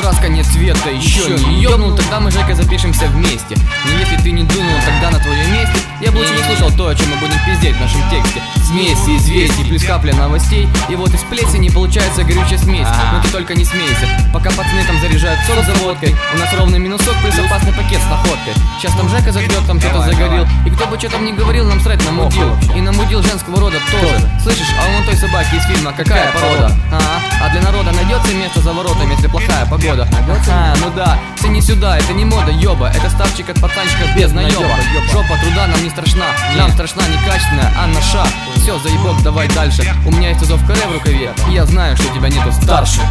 краска, нет света, еще не ёбнул, тогда мы с Жекой запишемся вместе. Но если ты не дунул, тогда на твоем месте я бы лучше не слушал то, о чем мы будем пиздеть в нашем тексте. Смеси, известий, плюс капля новостей, и вот из плесени получается горючая смесь. Но ты только не смейся, пока пацаны там заряжают сок за водкой, у нас ровный минусок плюс опасный пакет с находкой. Сейчас там Жека загреб, там кто-то загорел, и кто бы что там ни говорил, нам срать намудил. И намудил женского рода тоже. Слышишь, а у той собаки из фильма какая порода? А для народа найдется место за воротами, если плохая погода? Ну да, ты не сюда, это не мода, ёба, это ставчик от пацанчиков без наёба. Жопа труда нам не страшна, нам страшна не качественная, а наша. Все, заебок, давай дальше. У меня есть узов каре в рукаве, и я знаю, что тебя нету старше.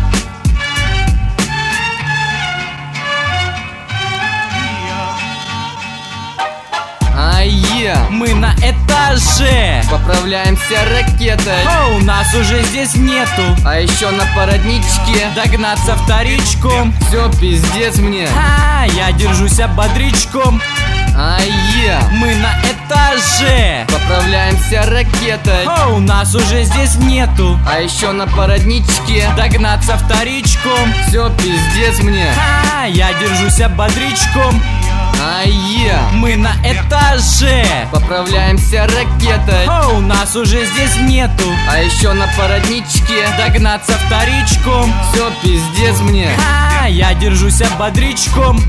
Мы на этаже, поправляемся ракетой. у нас уже здесь нету. А еще на породничке догнаться вторичком. Все, пиздец мне. Я держусь бодрячком. Мы на этаже, поправляемся ракетой. у нас уже здесь нету. А еще на породничке догнаться вторичком. Все, пиздец мне. Я держусь бодрячком. Мы на этаже, поправляемся ракетой. у нас уже здесь нету. А еще на породничке догнаться вторичком. Все, пиздец мне. Я держусь бодрячком.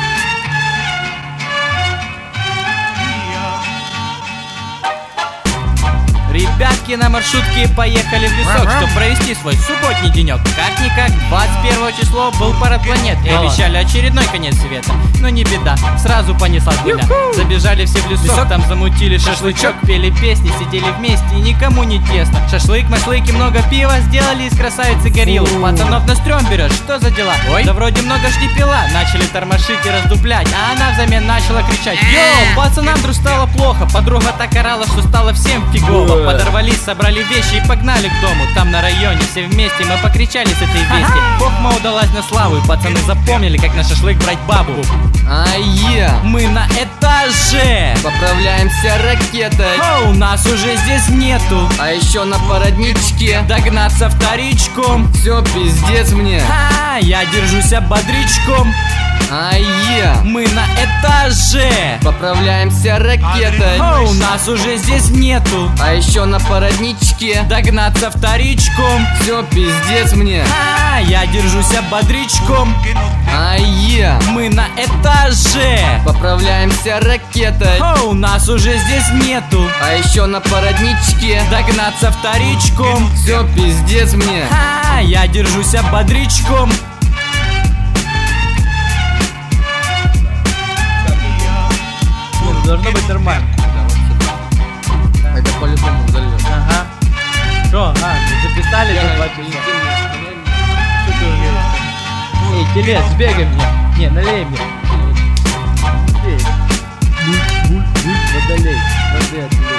Ребятки на маршрутке поехали в лесок, чтобы провести свой субботний денек. Как-никак, 21 число был парад планет и обещали очередной конец света. Но не беда, сразу понеслась гуля. Забежали все в лесок, там замутили шашлычок, пели песни, сидели вместе и никому не тесно. Шашлык, машлык и много пива сделали из красавицы гориллу. Пацанов на стрём берет, что за дела? Да вроде много ж не пила. Начали тормошить и раздуплять, а она взамен начала кричать: йоу, пацанам вдруг стало плохо. Подруга так орала, что стало всем фигово. Подорвались, собрали вещи и погнали к дому. Там на районе все вместе мы покричали с этой вести. Хохма удалась на славу, и пацаны запомнили, как на шашлык брать бабу. Мы на этаже, поправляемся ракетой. у нас уже здесь нету. А еще на породничке догнаться вторичком. Все, пиздец мне. Я держусь бодрячком. Мы на этаже, поправляемся ракетой. у нас уже здесь нету. А еще на породничке догнаться вторичком. Все, пиздец мне. Я держусь бодрячком. Мы на этаже, поправляемся ракетой. у нас уже здесь нету. А еще на породничке догнаться вторичком. Все, пиздец мне. Я держусь бодрячком. Должно быть нормально. Это по-любому взорвет. Что? Записали за 2 часа? Что ты уже? Эй, телец, сбегай мне. Не, налей мне. Водолей. Воды отлей.